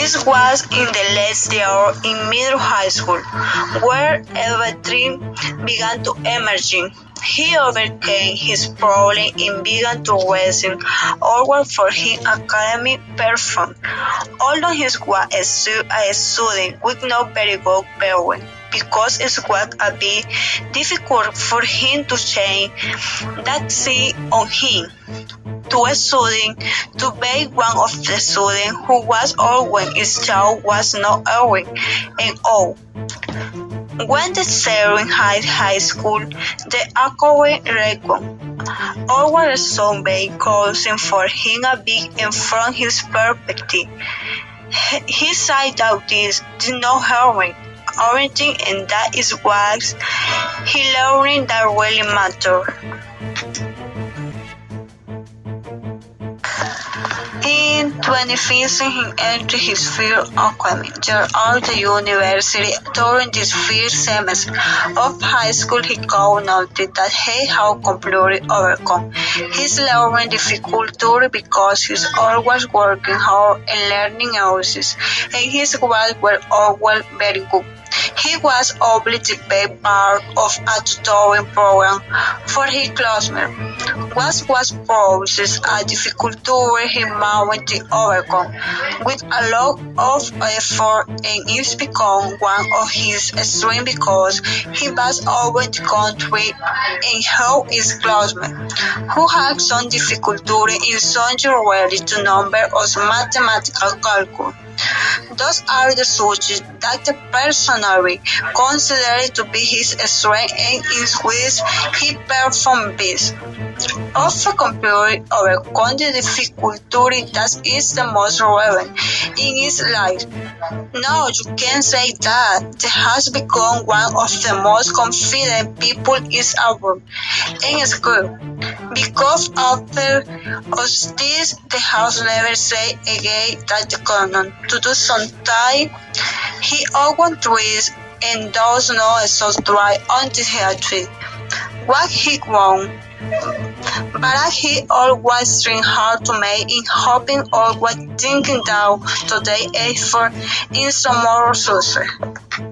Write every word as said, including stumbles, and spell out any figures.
This was in the last year in middle high school, where everything began to emerge. He overcame his problem and began to resume onward for his academic performance. Although he was a, stu- a student with not very good parents, because it was a bit difficult for him to change that see on him to a student to be one of the students who was always his child was not Erwin and all. When the senior high high school, the academic record Orwell son very causing for him a big and from his perspective. He said that this did not harm everything and that is what he learned that really mattered. In twenty fifteen, he entered his first academy year at the university. During this first semester of high school, he noted that he had completely overcome his learning difficulty because he was always working hard and learning others, and his grades were always very good. He was able to be part of a tutoring program for his classmates, which was poses a difficulty he managed to overcome with a lot of effort, and it's become one of his strengths because he was able to contribute and help his classmates who had some difficulty in something related to numbers or mathematical calculus. Those are the subjects that the personally considered to be his strength and in which he performed best. Often compared overcome the difficulty that is the most relevant in his life. Now you can say that he has become one of the most confident people in our in school. Because after this, the house never said again that the canon to do sometime he always tries and does not so try until he achieves what he wants. But he always tries hard to make it hoping always thinking down to the effort in some more success.